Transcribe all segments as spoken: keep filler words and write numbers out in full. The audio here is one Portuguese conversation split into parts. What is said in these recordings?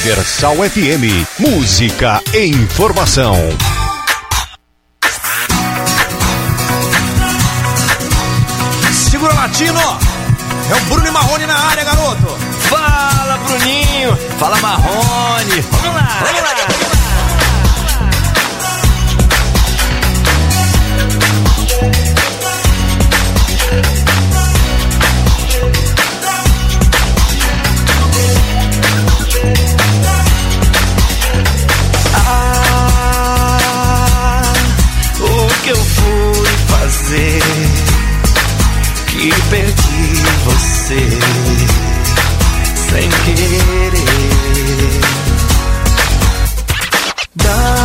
Universal F M, música e informação. Segura Latino, é o Bruno e Marrone na área, garoto. Fala, Bruninho, fala, Marrone. Vamos lá, vamos lá. Ah, o que eu fui fazer que perdi você sem querer. Dá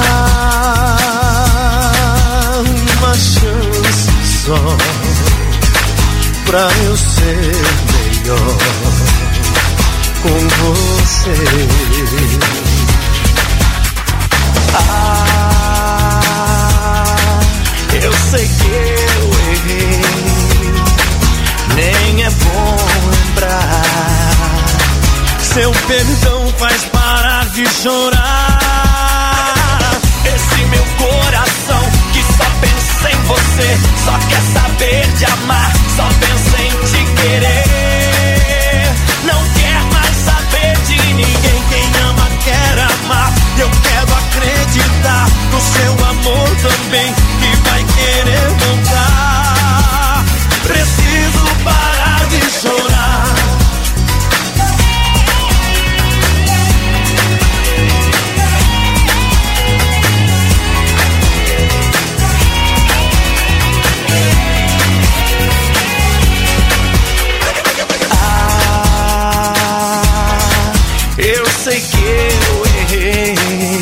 uma chance só pra eu ser melhor com você. Ah, eu sei que eu errei, nem é bom lembrar. Seu perdão faz parar de chorar. Esse meu coração que só pensa em você, só quer saber de amar, só pensa em te querer. Não quer mais saber de ninguém. Quem ama quer amar. Eu quero acreditar no seu amor também, que vai querer voltar. Preciso parar de chorar. Sei que eu errei,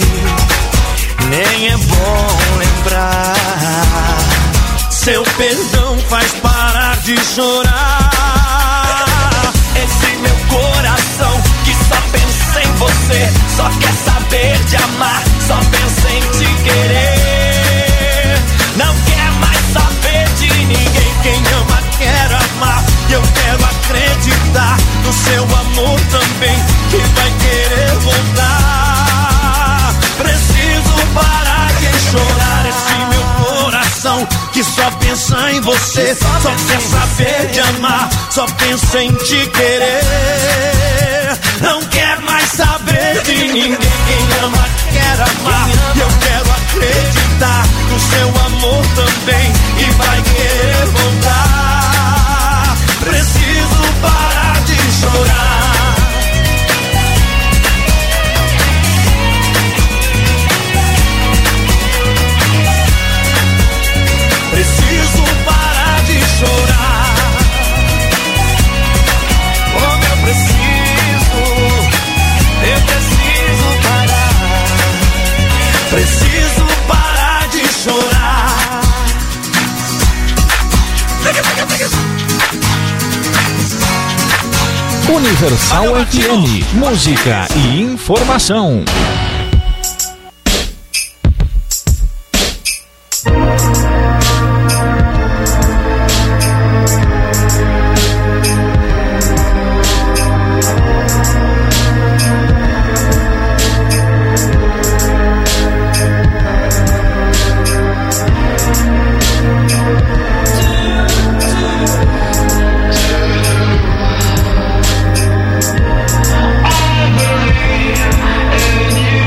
nem é bom lembrar. Seu perdão faz parar de chorar. Esse meu coração que só pensa em você, só quer saber de amar, só pensa em te querer. Não quer mais saber de ninguém. Quem ama quer amar. E eu quero acreditar no seu amor também, que vai querer voltar. Preciso parar de chorar. Esse meu coração que só pensa em você, só quer saber de amar, só pensa em te querer. Não quer mais saber de ninguém. Quem ama quer amar. E eu quero acreditar no seu amor também, e vai querer voltar. Preciso parar de chorar. Preciso parar de chorar. Como eu preciso, eu preciso parar. Preciso parar de chorar. Universal F M, música e informação. I believe in you.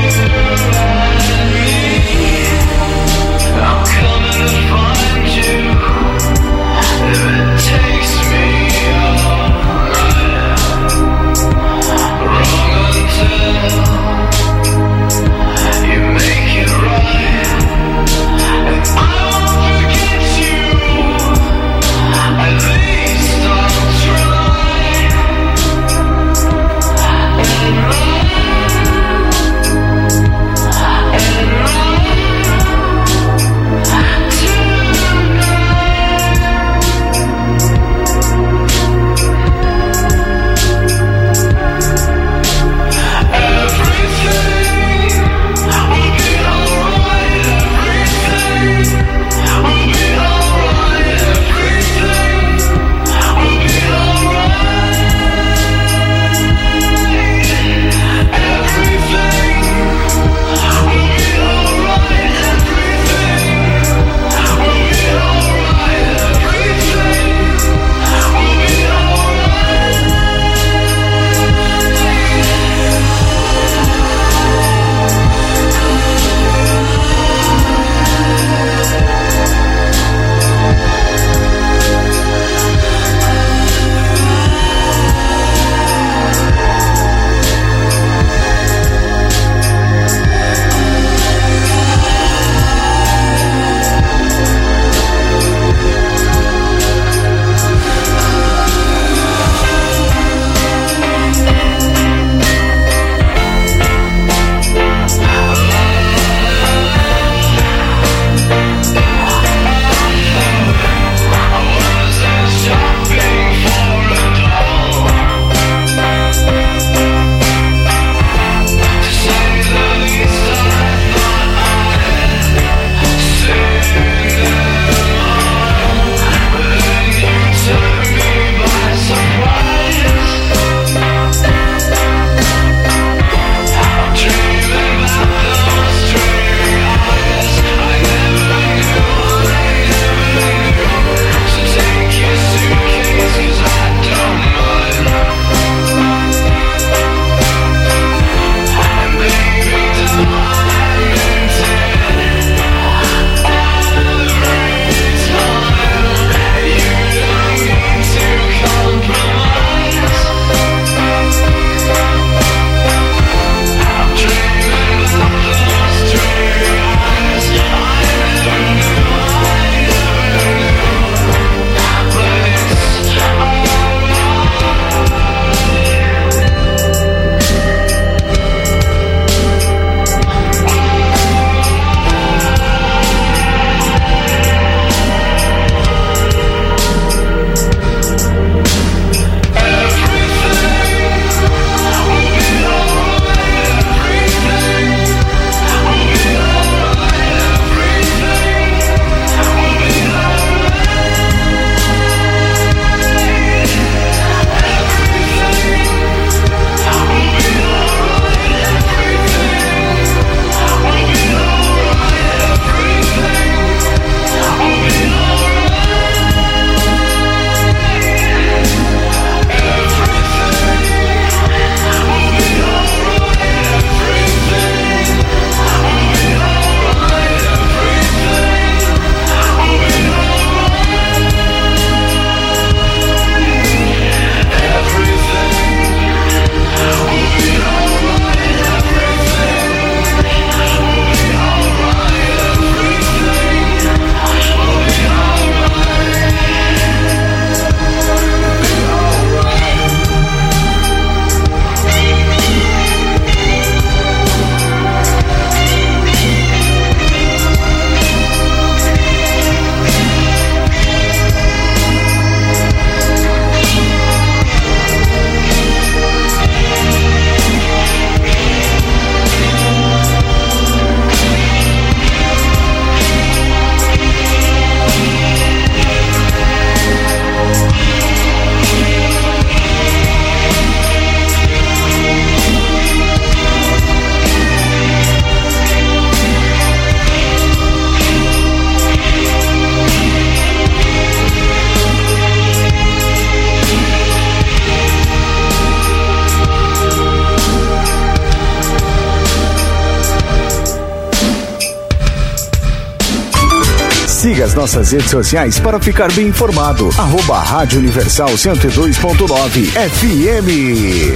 Siga as nossas redes sociais para ficar bem informado. Arroba Rádio Universal cento e dois ponto nove F M.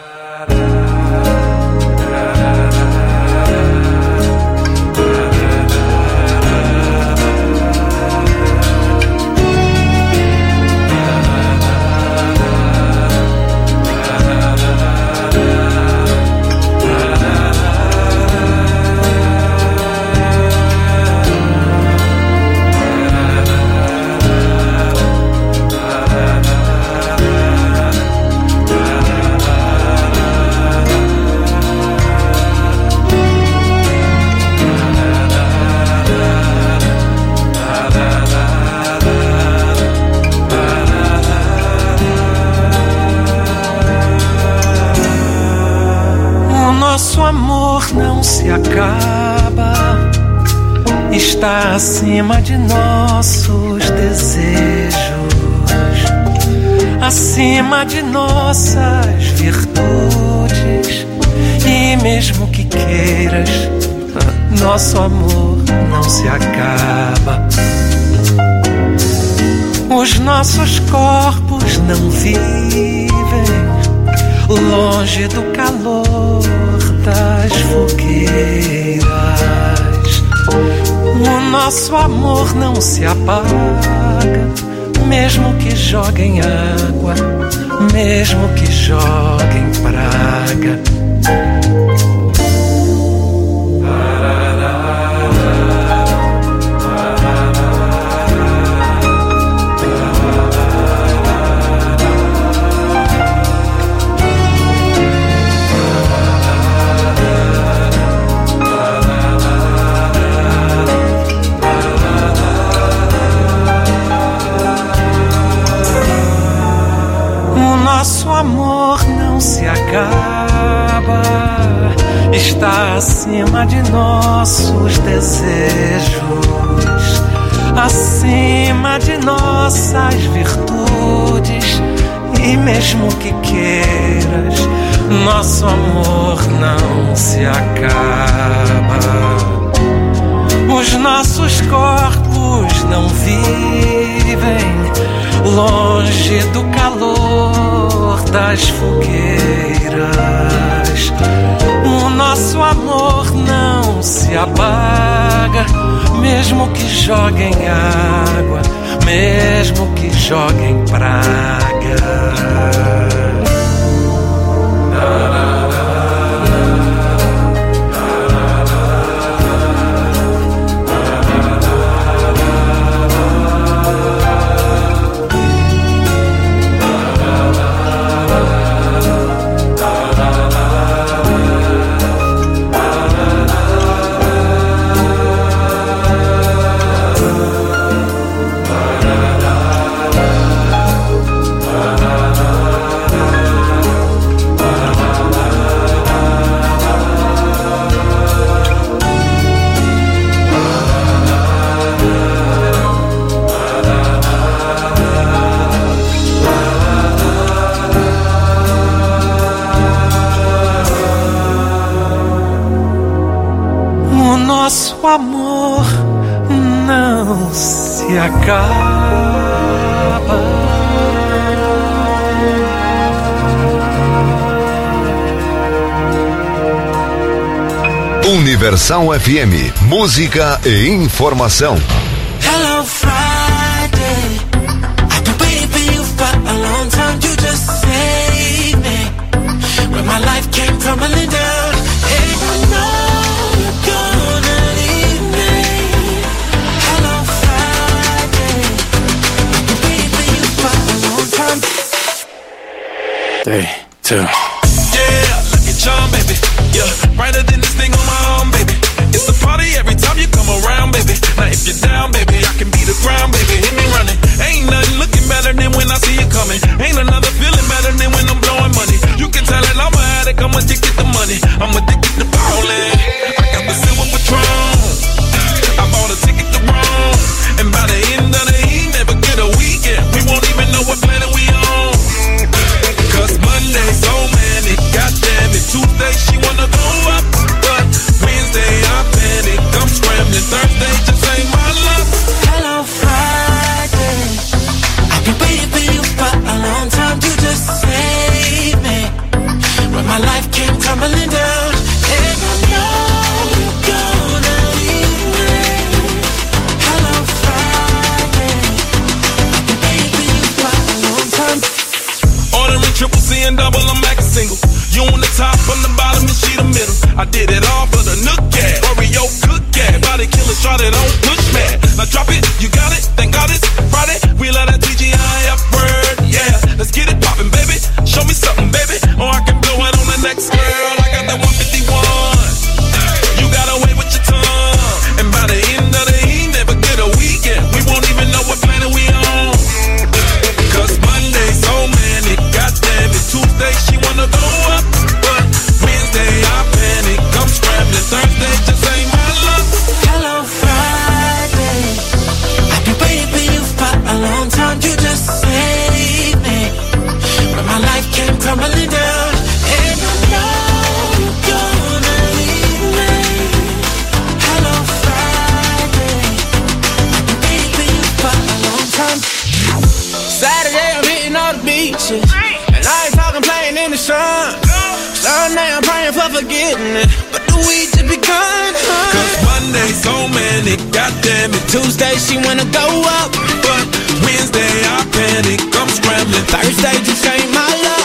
Está acima de nossos desejos, acima de nossas virtudes. E mesmo que queiras, nosso amor não se acaba. Os nossos corpos não vivem longe do calor das fogueiras. O nosso amor não se apaga, mesmo que joguem água, mesmo que joguem praga. Nosso amor não se acaba, está acima de nossos desejos, acima de nossas virtudes. E mesmo que queiras, nosso amor não se acaba. Os nossos corpos não vivem longe do calor das fogueiras. O nosso amor não se apaga, mesmo que joguem água, mesmo que joguem praga. Nosso amor não se acaba. Universal F M, música e informação. Hello Friday, I've been waiting for you for a long time. You just saved me when my life came crumbling down. Hey, I know you're gonna leave me. Hello Friday, I've been waiting for you for a long time. Three, two. Yeah, look at John, baby. Yeah, brighter than this thing on my arm, baby. It's a party every time you come around, baby. Now if you're down, baby, I can be the ground, baby. Hit me running. Ain't nothing looking better than when I see you coming. Ain't another feeling better than when I'm blowing money. You can tell that I'm an addict, I'm addicted to money. I'm addicted to ballin'. I got the silver Patron. I bought a ticket to Rome. And by the end of the evening, forget a weekend. We won't even know what planet we on. Cause Monday's so mad. playing double, I'm acting single. You on the top, on the bottom, and she the middle. I did it all for the nook cat, Oreo cook cat. Body killer, try it on push mat. Now drop it, you got it, thank God it's Friday. We let that T G I F word, yeah. Let's get it poppin', baby. Show me something, baby, or I can blow it on the next girl. I got that one fifty-one. You got away with your tongue, and by the end of the evening, forget a weekend. We won't even know what planet we on. Cause Monday's so manic, goddamn it. Tuesday she wanna go up, but Wednesday I panic. I'm scrambling, Thursday just ain't my luck. Hello Friday, I've been waiting for you for a long time. You just saved me when my life came crumbling down, and I know you're gonna leave me. Hello Friday, I've been waiting for you for a long time. Saturday I'm hitting all the beaches, and I ain't talking playing in the sun. Sunday I'm praying for forgiveness, but the week just begun. Huh? Cause Monday's so manic, goddamn it. Tuesday she wanna go up, but Wednesday I panic. I'm scrambling, Thursday just ain't my luck.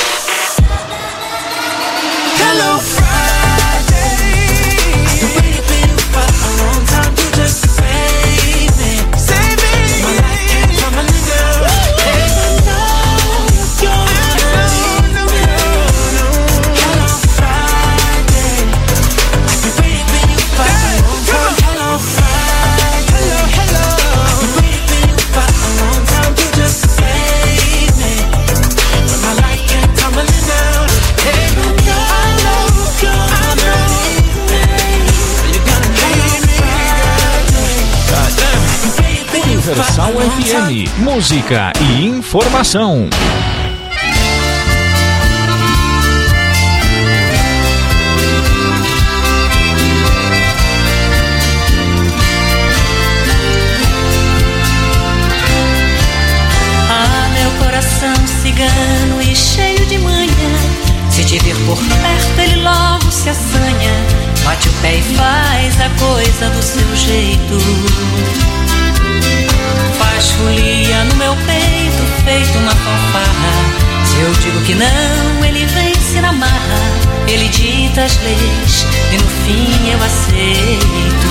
Hello Friday, I've been waiting for you for a long time. You just saved me, save me. My life came crumbling down, and I know you're gonna leave me. Hello Friday, I've been waiting for you for a long time. Hello Friday, Hello, hello. I've been waiting for you for a long time. You just saved me when my life came tumbling down, and I know you're gonna leave me. You're gonna leave me, Universal F M, música e informação. Ah, meu coração cigano e cheio de manha, se te vir por perto ele logo se assanha, bate o pé e faz a coisa do seu jeito. Faz folia no meu peito, feito uma fanfarra. Se eu digo que não, ele vence na marra. Ele dita as leis e no fim eu aceito.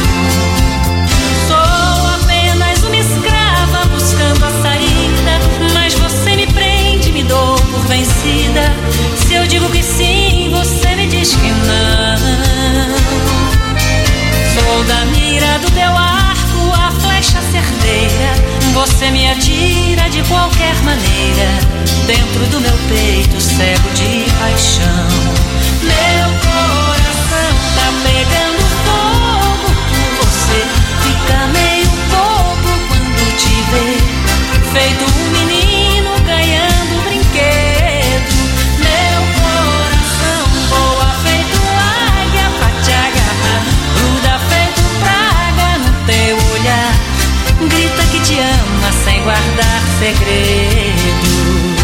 Sou apenas uma escrava buscando a saída, mas você me prende, me dou por vencida. Se eu digo que sim, você me diz que não. Sou da mira do teu arco, a flecha certeira. Você me atira de qualquer maneira, dentro do meu peito cego de paixão. Meu coração tá pegando fogo por você, fica meio bobo quando te vê, feito um menino ganhando brinquedo. Meu coração voa feito águia pra te agarrar, gruda feito praga no teu olhar, grita que te ama sem guardar segredos.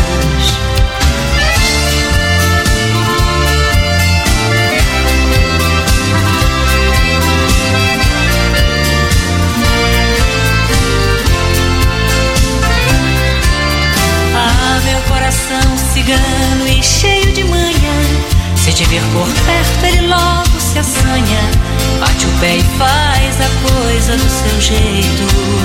Ah, meu coração cigano e cheio de manha, se te vir por perto ele logo se assanha, bate o pé e faz a coisa do seu jeito.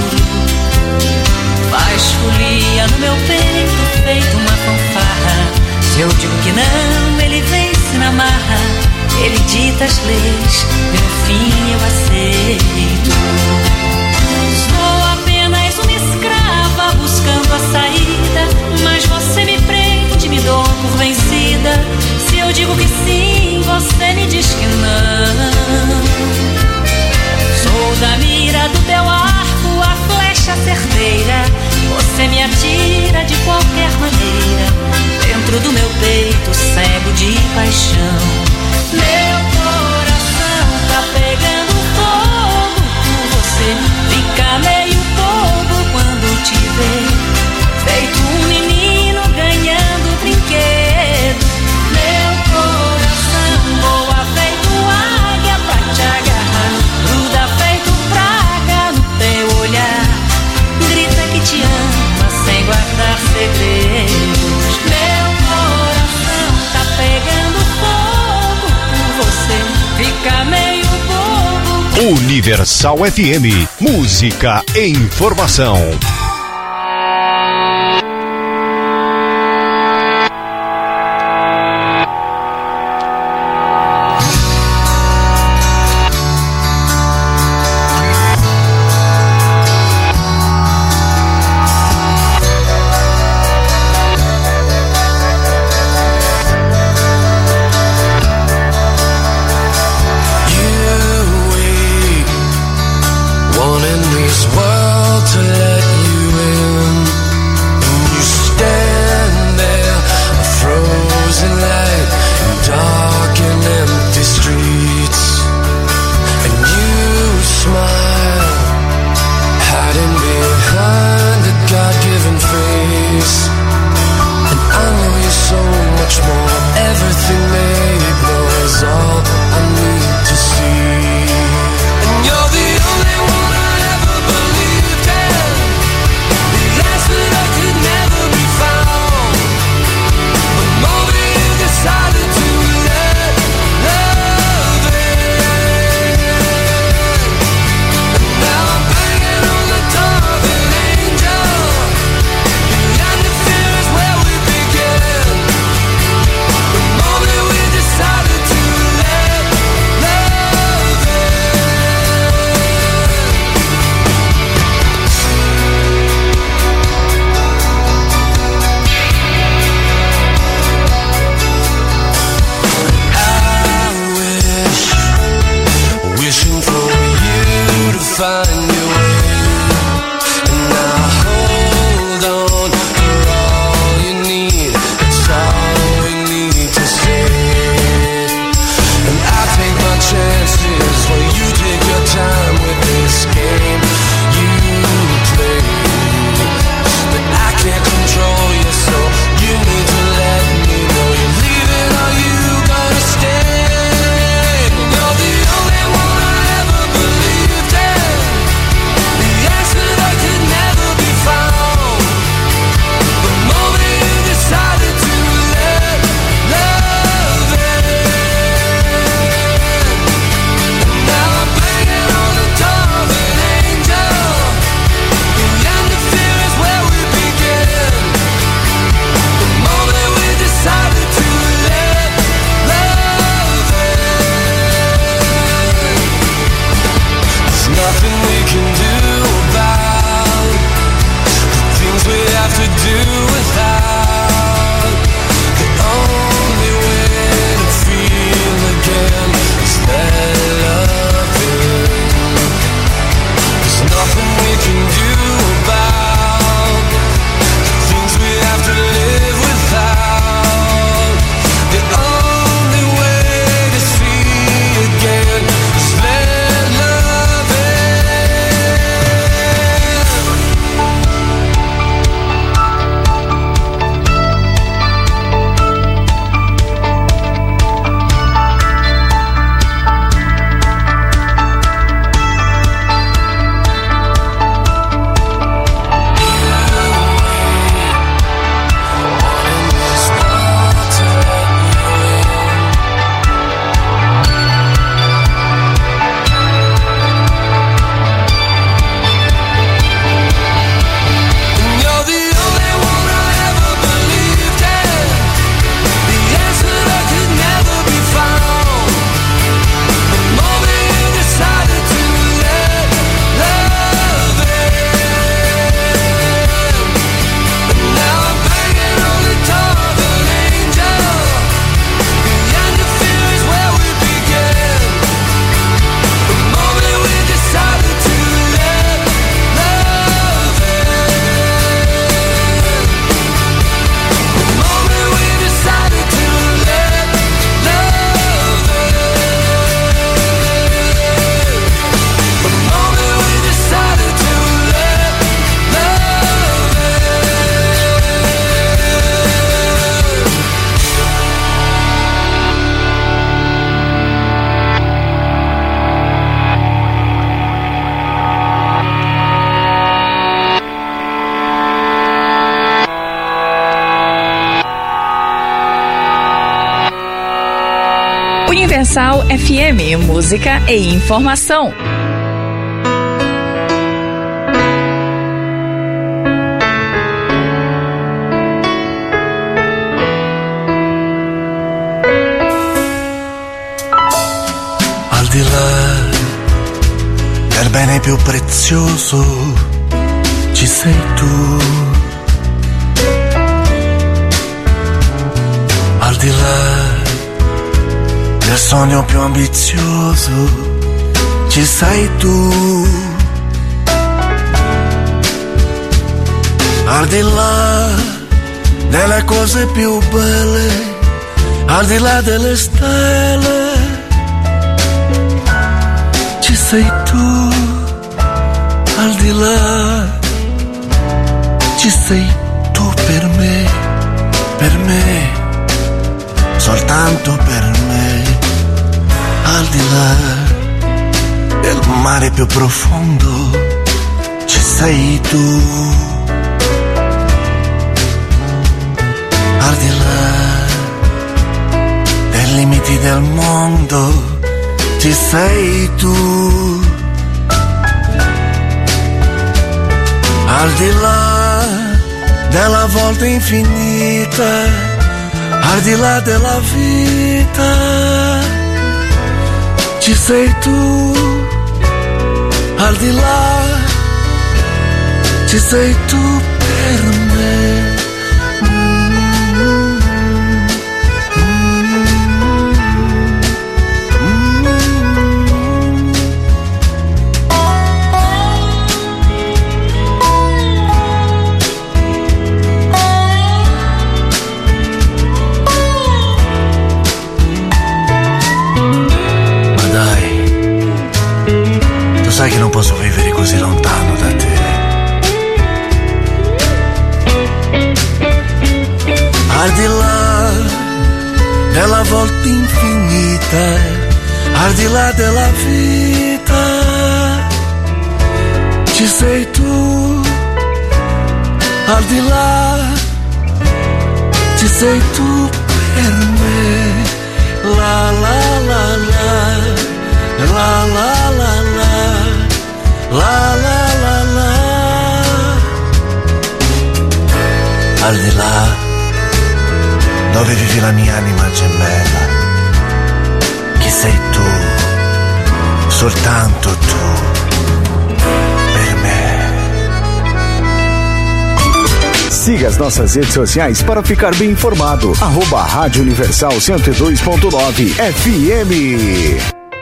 Faz folia no meu peito, feito uma fanfarra. Se eu digo que não, ele vence na marra. Ele dita as leis e no fim eu aceito. Sou apenas uma escrava buscando a saída, mas você me prende, me dou por vencida. Se eu digo que sim, você me diz que não. Sou da mira do teu arco, a flecha certeira. Você me atira de qualquer maneira, dentro do meu peito cego de paixão. Meu coração tá pegando fogo por você, fica meio bobo quando te vê, feito um menino ganhando brinquedo. Meu coração voa feito águia pra te agarrar, gruda feito praga no teu olhar, grita que te ama sem guardar segredos. Meu coração Universal F M, música e informação. Universal F M, música e informação. più prezioso ci sei tu. Al di là del sogno più ambizioso ci sei tu. Al di là delle cose più belle, al di là delle stelle, ci sei tu. Al di là ci sei tu per me, per me, soltanto per me. Al di là del mare più profondo ci sei tu. Al di là dei limiti del mondo ci sei tu. Al di là della volta infinita, al di là della vita ci sei tu. Al di là ci sei tu per me. Sai che non posso vivere così lontano da te. Al di là della volta infinita, al di là della vita ci sei tu. Al di là ci sei tu per me. La la la la la la la la la la la la. Al di là dove vivi la mia anima gemella, chi sei tu, soltanto tu per me. Siga as nossas redes sociais para ficar bem informado. Arroba Rádio Universal cento e dois ponto nove F M.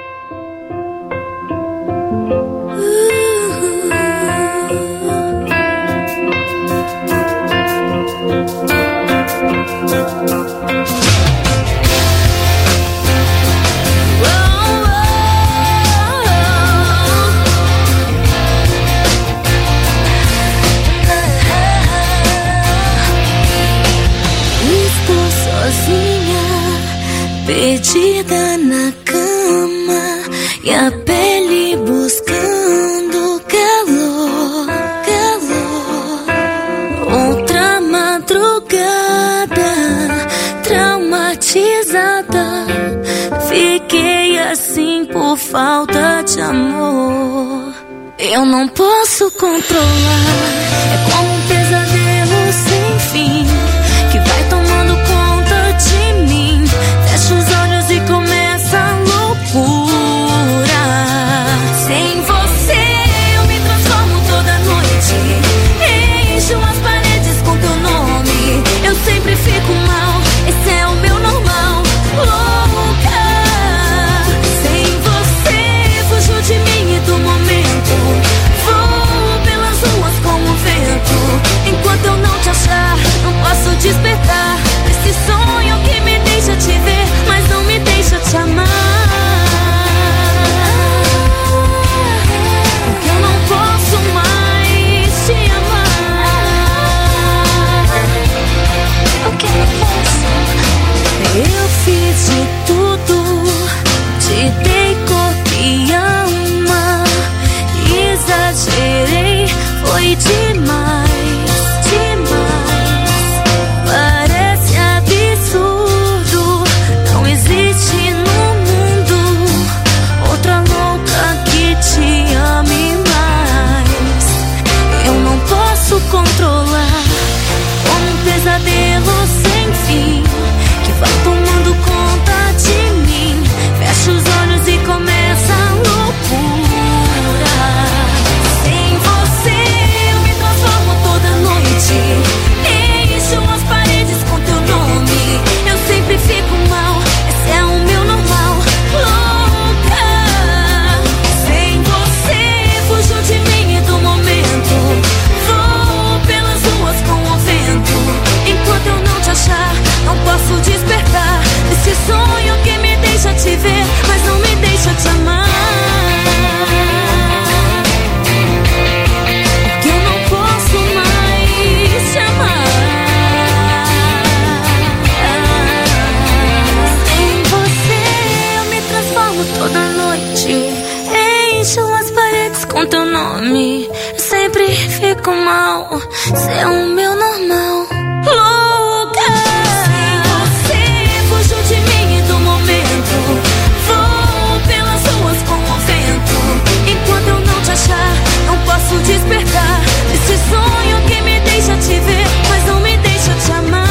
Perdida na cama e a pele buscando calor, calor. Outra madrugada traumatizada, fiquei assim por falta de amor. Eu não posso controlar, é como um pesadelo sem fim que vai tomando conta de mim. Fecho os olhos e começa a loucura. Sem você eu me transformo toda noite, encho as paredes com teu nome. Eu sempre fico mal, esse é o meu normal. Louca, sem você fujo de mim e do momento. Vou pelas ruas como o vento. Enquanto eu não te achar, não posso despertar desse sonho que me deixa te ver, mas não me deixa te amar. Porque eu não posso mais te amar. Porque eu não posso. Eu fiz de tudo, te dei corpo e alma, exagerei, foi demais, demais. Parece absurdo, não existe no mundo outra louca que te ame mais. Eu não posso controlar, como um pesadelo sem fim que vai tomando conta de mim. Fecho os olhos e começa a loucura. mal, ser o meu normal. Louca, sem você fujo de mim e do momento. Vou pelas ruas com o vento. Enquanto eu não te achar, não posso despertar desse sonho que me deixa te ver, mas não me deixa te amar.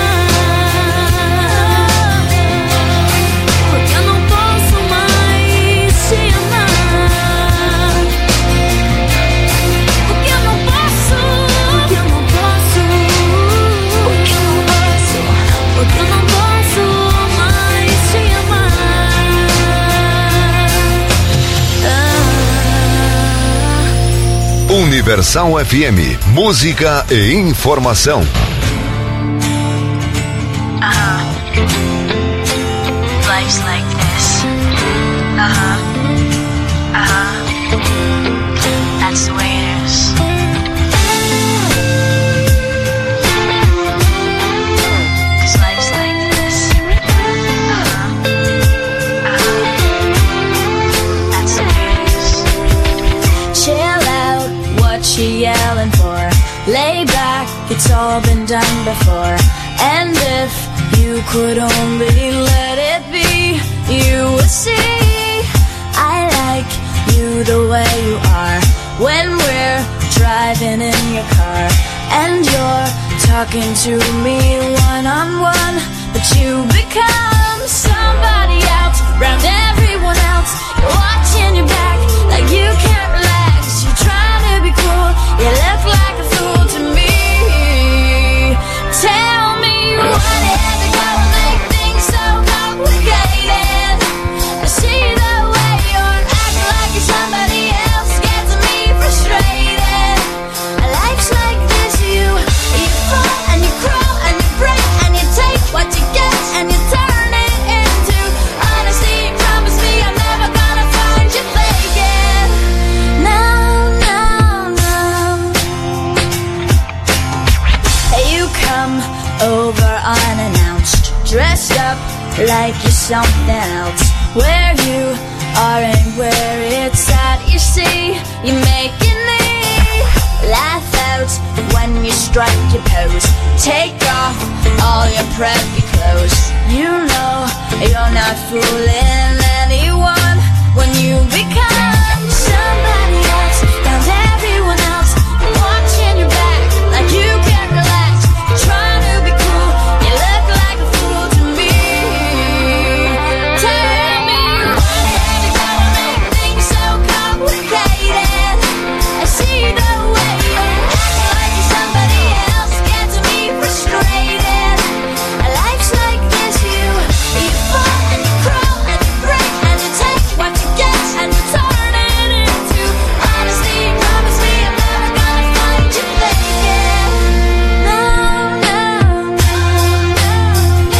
Porque eu não posso mais te amar. Porque eu não posso. Porque eu não posso. Porque eu não posso. Porque eu não posso mais te amar. Ah. Universal F M, música e informação. Uh-huh. Life's like this. Uh-huh. Uh-huh. That's the way it is. Cause life's like this. Uh-huh. Uh-huh. That's the way it is. Chill out, what you yelling for? Lay back, it's all been done before. And if you could only let it be, you would see I like you the way you are. When we're driving in your car and you're talking to me one-on-one, but you become somebody else around everyone else. You're watching your back like you can't relax. You're trying to be cool, you look like a fool to me. Tell me what had to go and make things so complicated. I see the way you're acting like you're somebody else, gets me frustrated. Life's like this, you you fall and you crawl and you break and you take what you get and you turn it into honesty. Promise me I'm never gonna find you faking. No, no, no. You come over unannounced, dressed up like you're something else. Where you are and where it's at, you see, you're making me laugh out when you strike your pose. Take off all your preppy clothes. You know you're not fooling anyone when you become somebody else around everyone else. You're watching your back like you can't relax. You're trying to be cool, you look like a fool to me. Tell me what had to go and make things so complicated. I see the way you're acting like you're somebody else, gets me frustrated. Life's like this, you you fall and you crawl and you break and you take what you get and you turn it into honesty. Promise me I'm never gonna find you faking. No, no, no, no,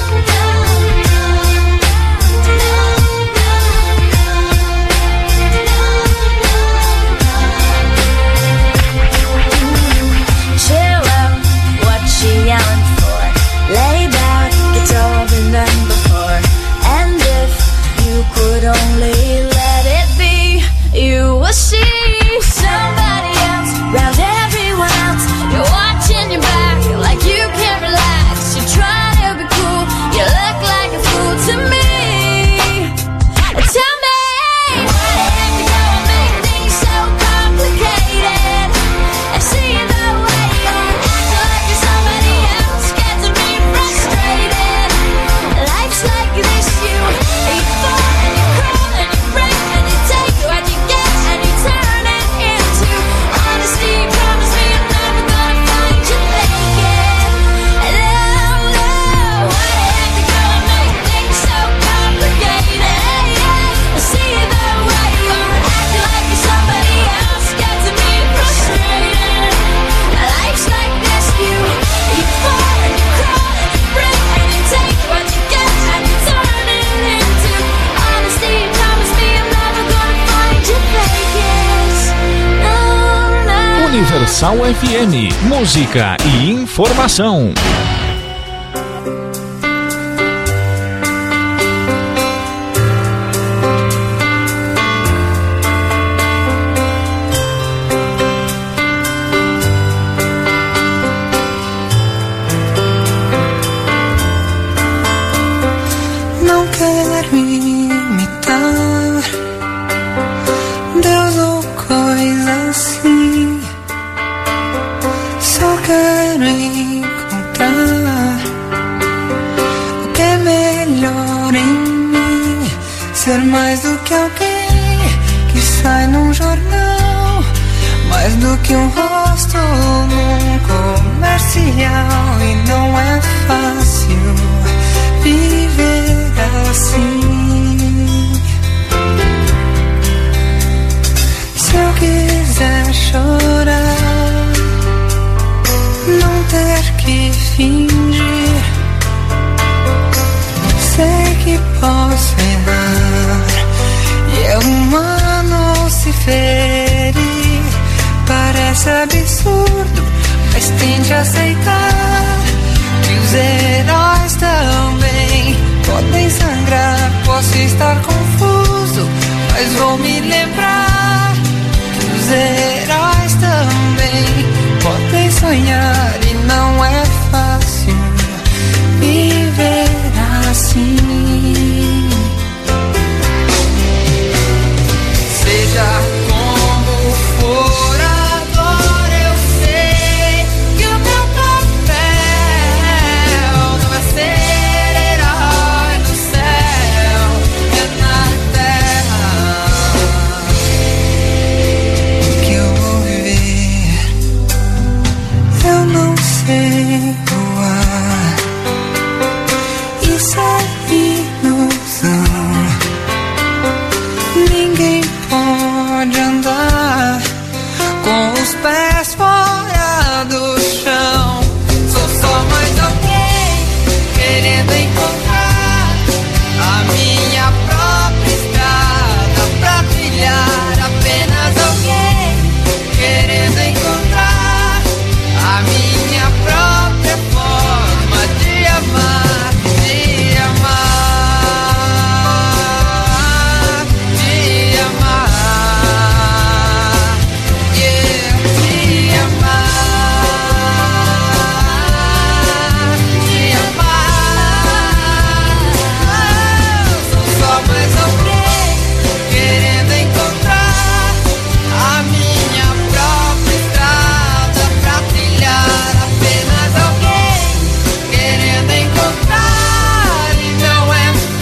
chill out, what you yelling for? Lay back, it's all been done before. And if you could only let it be, you will see somebody else around everyone else. You're watching your back like you can't relax. You're trying to be cool, you look like a fool to me. Tell me what had to go and make things so complicated. I see the way you're acting like you're somebody else, gets me frustrated. Life's like this, you you fall and you crawl and you break and you take what you get and you turn it into honesty. Promise me I'm never gonna find you faking. No, no, what had to go and make things so complicated? I see the way you're acting like you're somebody else, gets me frustrated. Life's like this, you you fall and you crawl and you break and you take what you get and you turn it into honesty. Promise me I'm never gonna find you faking. No, no. Universal F M, música e informação. fingir. Sei que posso errar e é humano se ferir. Parece absurdo, mas tente aceitar que os heróis também podem sangrar. Posso estar confuso, mas vou me lembrar que os heróis também podem sonhar. E não é fácil viver assim. Seja como for, agora eu sei que o meu papel não é ser herói no céu, é na terra que eu vou viver. Eu não sei voar, isso é ilusão. Ninguém pode andar com os pés fora do chão. Sou só mais alguém querendo encontrar a minha própria estrada pra trilhar. Apenas alguém querendo encontrar a minha própria forma de amar, de amar, de amar, yeah, de amar, de amar. Sou só mais alguém querendo encontrar a minha própria estrada pra trilhar. Apenas alguém querendo encontrar e não é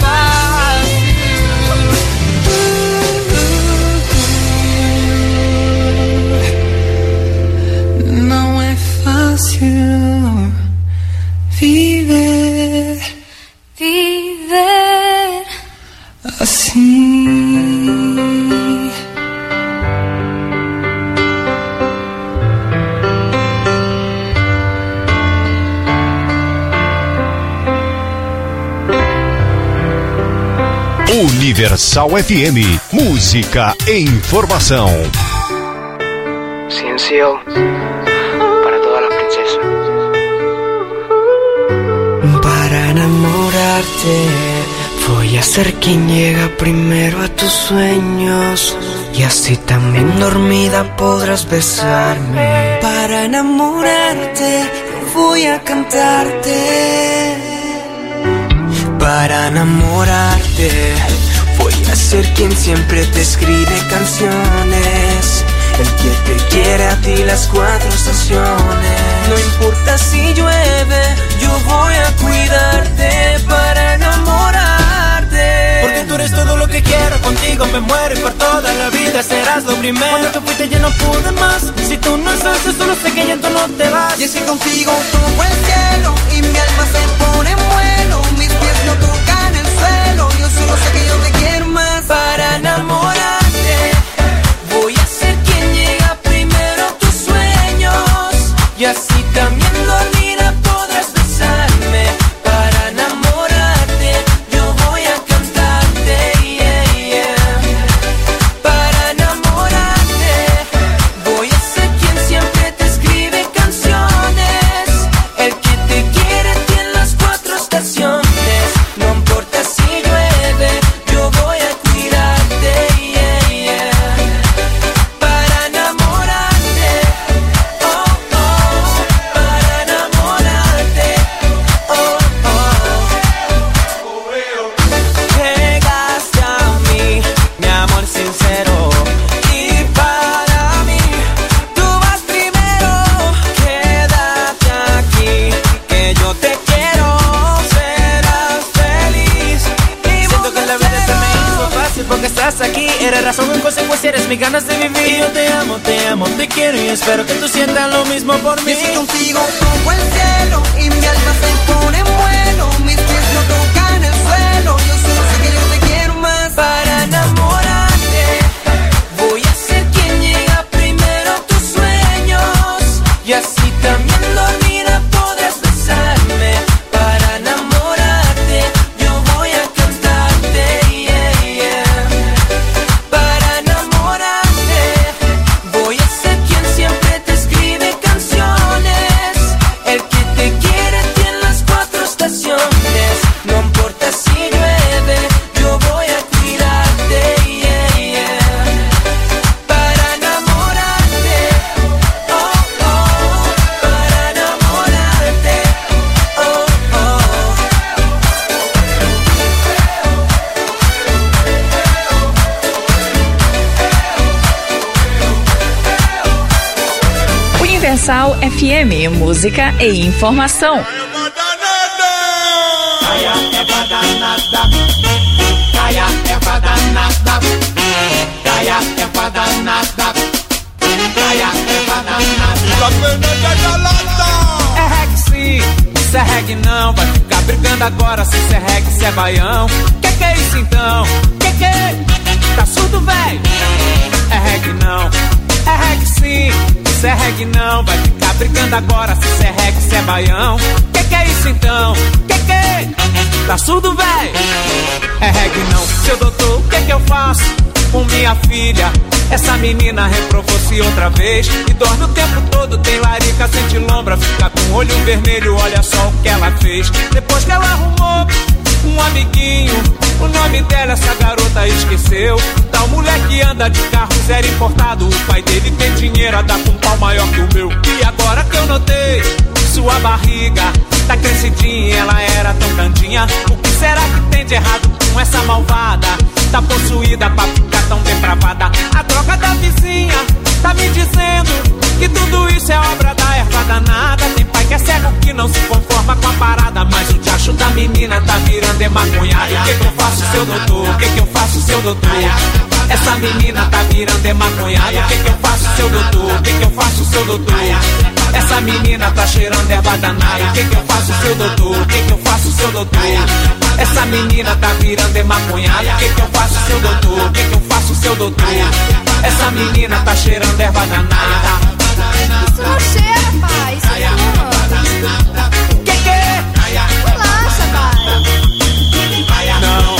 fácil. Não é fácil viver, viver assim. Universal F M, música e informação. Silencio para todas las princesas. Para enamorarte voy a ser quien llega primero a tus sueños, y así también dormida podrás besarme. Para enamorarte voy a cantarte. Para enamorarte voy a ser quien siempre te escribe canciones, el que te quiere a ti las cuatro estaciones. No importa si llueve, yo voy a cuidarte para enamorarte. Porque tú eres todo lo que quiero, contigo me muero y por toda la vida serás lo primero. Cuando te fuiste ya no pude más, si tú no estás yo solo sé que ya tú no te vas. Y es que contigo toco el cielo y mi alma se pone en vuelo. Mis pies no tocan el suelo, yo solo sé que yo te quiero más. Para enamorarte voy a ser quien llega primero a tus sueños, y así también dormida podrás besarme. Para enamorarte yo voy a cantarte, yeah, yeah. Para enamorarte voy a ser quien siempre te escribe canciones, el que te quiere tiene las cuatro estaciones. No importa si llueve, yo voy a cuidarte, yeah, yeah. Para enamorarte, oh, oh. Para enamorarte, oh, oh. Llegaste a mí, mi amor sincero, y para mí tú vas primero. Quédate aquí, que yo te quiero, serás feliz. Siento que la vida se me hizo fácil porque estás aquí. Eres razón en consecuencia, eres mis ganas de vivir. Y yo te amo, te amo, te quiero y espero que tú sientas lo mismo por mí. Y si contigo toco el cielo y mi alma se pone en vuelo. Mis pies no tocan el suelo, yo solo sé que yo te quiero más. Para enamorarte voy a ser quien llega primero a tus sueños, y así también dormida podrás besar. Universal F M, música e informação. Caia erva danada, caia erva danada, caia erva danada, caia erva danada. É reggae sim, isso é reggae não. Vai ficar brigando agora se isso é reggae, se é baião. Que que é isso então? Que que é? Tá surdo, véi? É reggae não, é reggae sim, isso é reggae não. Vai ficar brigando agora se isso é reggae, se é baião. Que que é isso então? Que que é? Tá surdo, véi? É reggae não. Seu doutor, o que que eu faço com minha filha? Essa menina reprovou-se outra vez e dorme o tempo todo, tem larica, sente lombra, fica com o olho vermelho, olha só o que ela fez. Depois que ela arrumou um amiguinho, o nome dela essa garota esqueceu. Tal mulher que anda de carro zero importado, o pai dele tem dinheiro a dar com um pau maior que o meu. E agora que eu notei, sua barriga tá crescidinha, ela era tão grandinha. O que será que tem de errado com essa malvada? Tá possuída pra ficar tão depravada. A droga da vizinha tá me dizendo que tudo isso é obra da erva danada. Tem pai que é cego que não se conforma com a parada, mas o diacho da menina tá virando emaconhado. O que que eu faço, seu doutor? O que que eu faço, seu doutor? Essa menina tá virando emaconhado. O que que eu faço, seu doutor? O que que eu faço, seu doutor? Essa menina tá cheirando erva danada. O que que eu faço, seu doutor? O que que eu faço, seu doutor? Essa menina tá virando emaconhada. O que que eu faço, seu doutor? O que que eu faço, seu doutor? Essa menina tá cheirando erva danada. Isso não cheira, pai. Isso fuma. Que que é? Relaxa, pai. Não.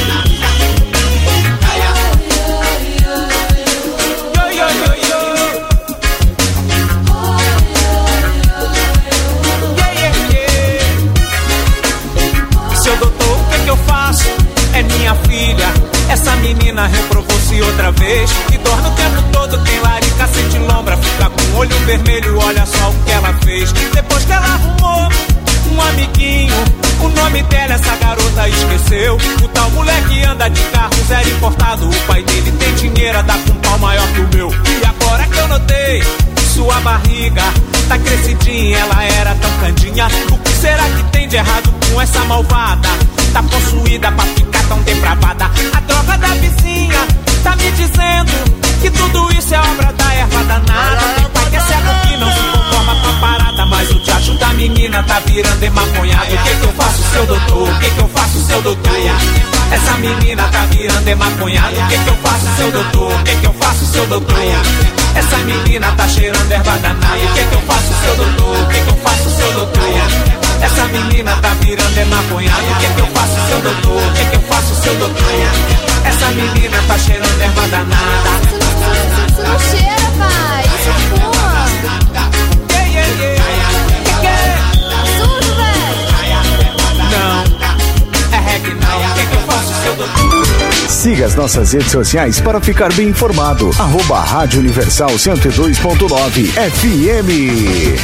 É minha filha, essa menina reprovou-se outra vez e dorme o tempo todo, tem larica, sente lombra, fica com o olho vermelho, olha só o que ela fez. Depois que ela arrumou um amiguinho, o nome dela essa garota esqueceu. O tal moleque anda de carro zero importado, o pai dele tem dinheiro a dar com um pau maior que o meu. E agora que eu notei, sua barriga tá crescidinha, ela era tão candinha. O que será que tem de errado com essa malvada? Tá possuída pra ficar tão depravada. A droga da vizinha tá me dizendo que tudo isso é obra da erva danada. Tem pai que é cego que não se conforma com a parada, mas o diacho da menina tá virando emaconhado. O que que eu faço, seu doutor? O que que eu faço, seu doutor? Essa menina tá virando emaconhado. O que que eu faço, seu doutor? O que que eu faço, seu doutor? Essa menina tá cheirando erva danada. O que que eu faço, seu doutor? O que que eu faço, seu doutor? Essa menina tá virando emaconhada. O que que eu faço, seu doutor? O que que eu faço, seu doutor? Essa menina tá cheirando erva danada. Isso não cheira, pai. Isso fuma. Yeah, yeah, yeah. Que que é? Surdo, velho. Não, é reggae não. O que que eu faço, seu doutor? Siga as nossas redes sociais para ficar bem informado. Arroba Rádio Universal cento e dois ponto nove F M.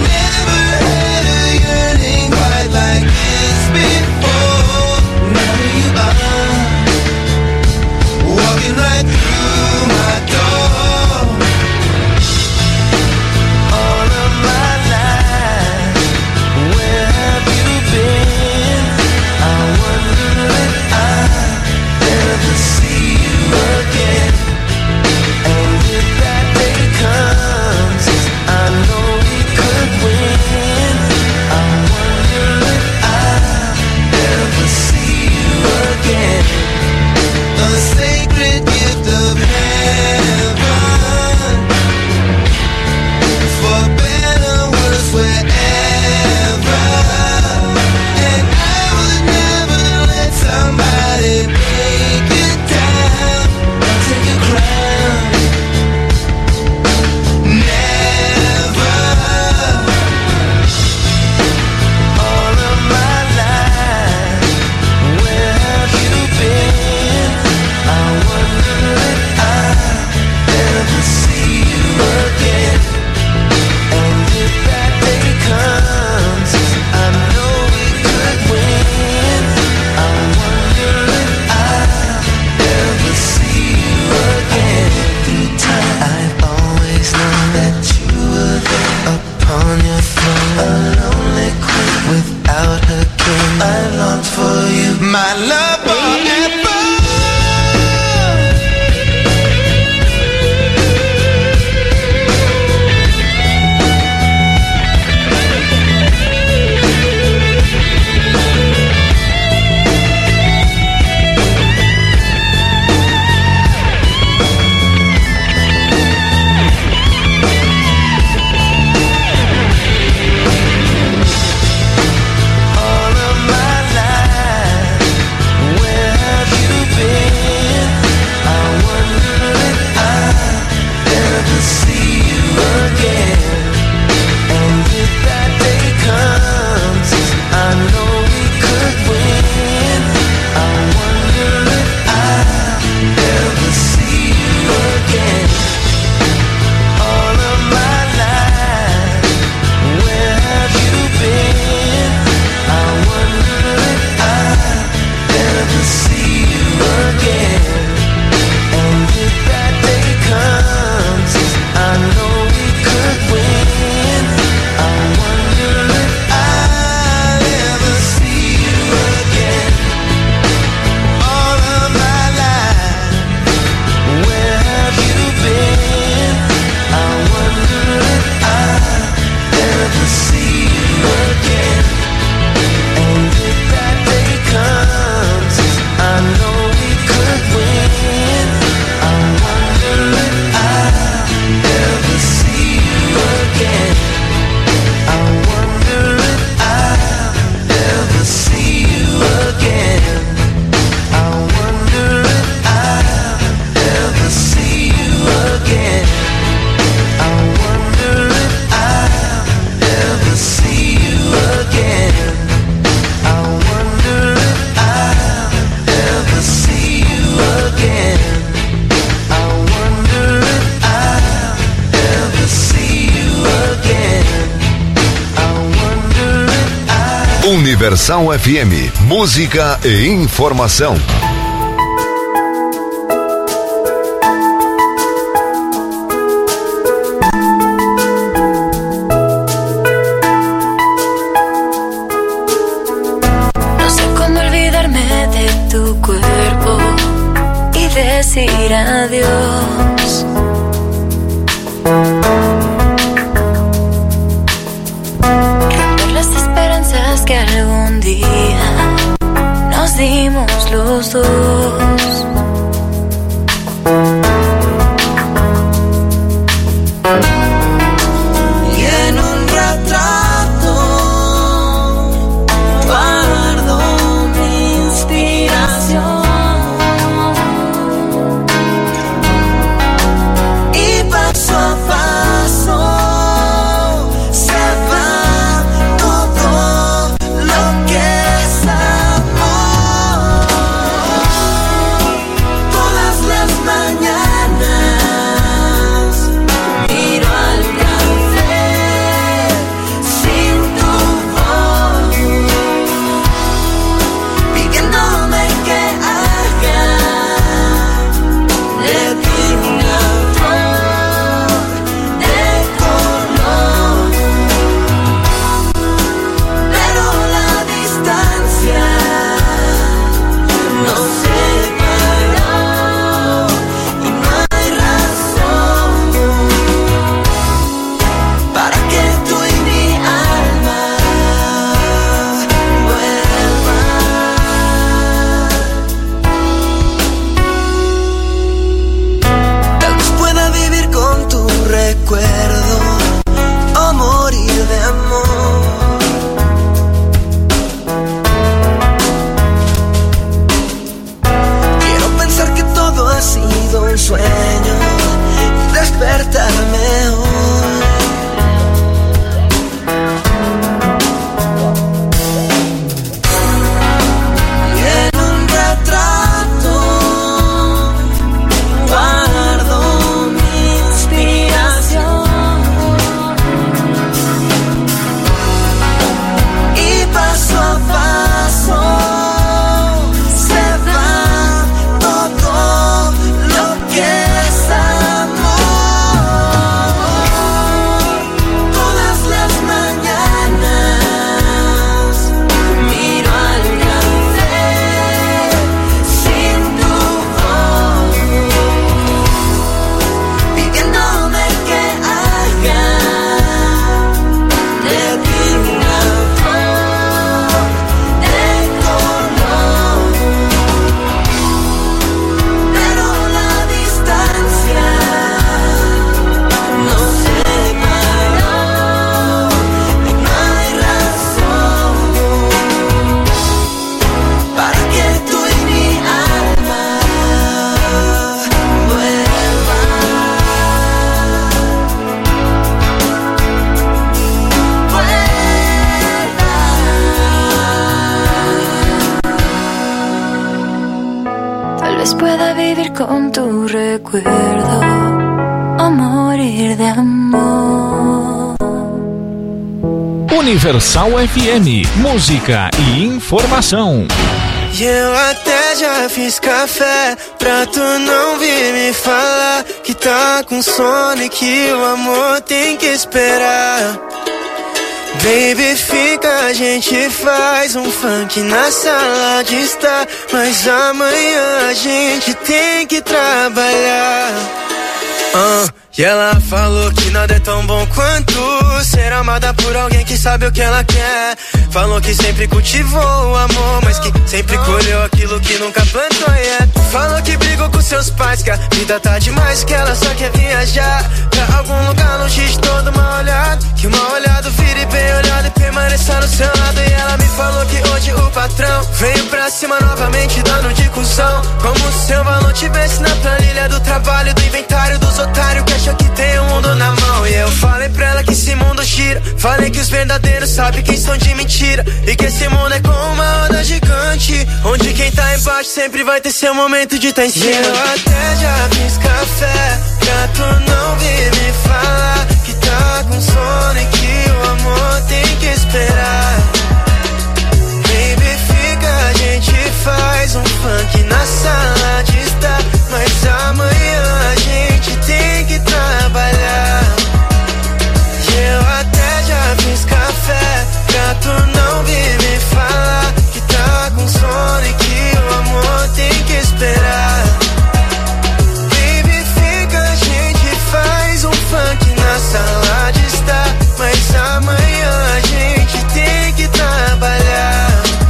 Never Universal F M, música e informação. No sé cómo olvidarme de tu cuerpo y decir adiós. Que algún día nos dimos los dos. Y en un retrato guardo mi inspiración. Y paso a paso se va todo lo que es amor. vez pueda vivir con tu recuerdo o morir de amor. Universal F M, música e informação. E eu até já fiz café pra tu não vir me falar que tá com sono e que o amor tem que esperar. Baby, fica, a gente faz um funk na sala de estar, mas amanhã a gente tem que trabalhar. Uh, e ela falou que nada é tão bom quanto ser amada por alguém que sabe o que ela quer. Falou que sempre cultivou o amor, mas que sempre colheu aquilo que nunca plantou, yeah. Falou que brigou com seus pais, que a vida tá demais, que ela só quer viajar pra algum lugar longe de todo mal olhado. Que o mal olhado vire bem olhado e permaneça no seu lado. E ela me falou que hoje o patrão veio pra cima novamente dando de cuzão, como se seu valor tivesse na planilha do trabalho, do inventário dos otários que acham que tem o mundo na mão. E eu falei pra ela que esse mundo gira, falei que os verdadeiros sabem quem são de mentira, e que esse mundo é como uma roda gigante, onde quem tá embaixo sempre vai ter seu momento de tá em cima. E eu até já fiz café pra tu não vir me falar que tá com sono e que o amor tem que esperar. Baby, fica, a gente faz um funk na sala de estar, mas amanhã a gente tem que trabalhar. E eu até já fiz café pra tu não vir me falar que tá com sono e que o amor tem que esperar. Baby, fica, a gente faz um funk na sala de estar, mas amanhã a gente tem que trabalhar.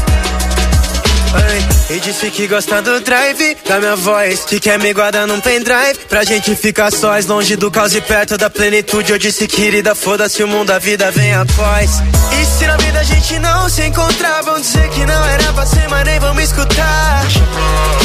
Ei, e disse que gosta do drive da minha voz, que quer me guardar num pendrive pra gente ficar sós, longe do caos e perto da plenitude. Eu disse, querida, foda-se o mundo, a vida vem após. E se na vida a gente não se encontrar, vão dizer que não era pra ser, mas nem vamos escutar.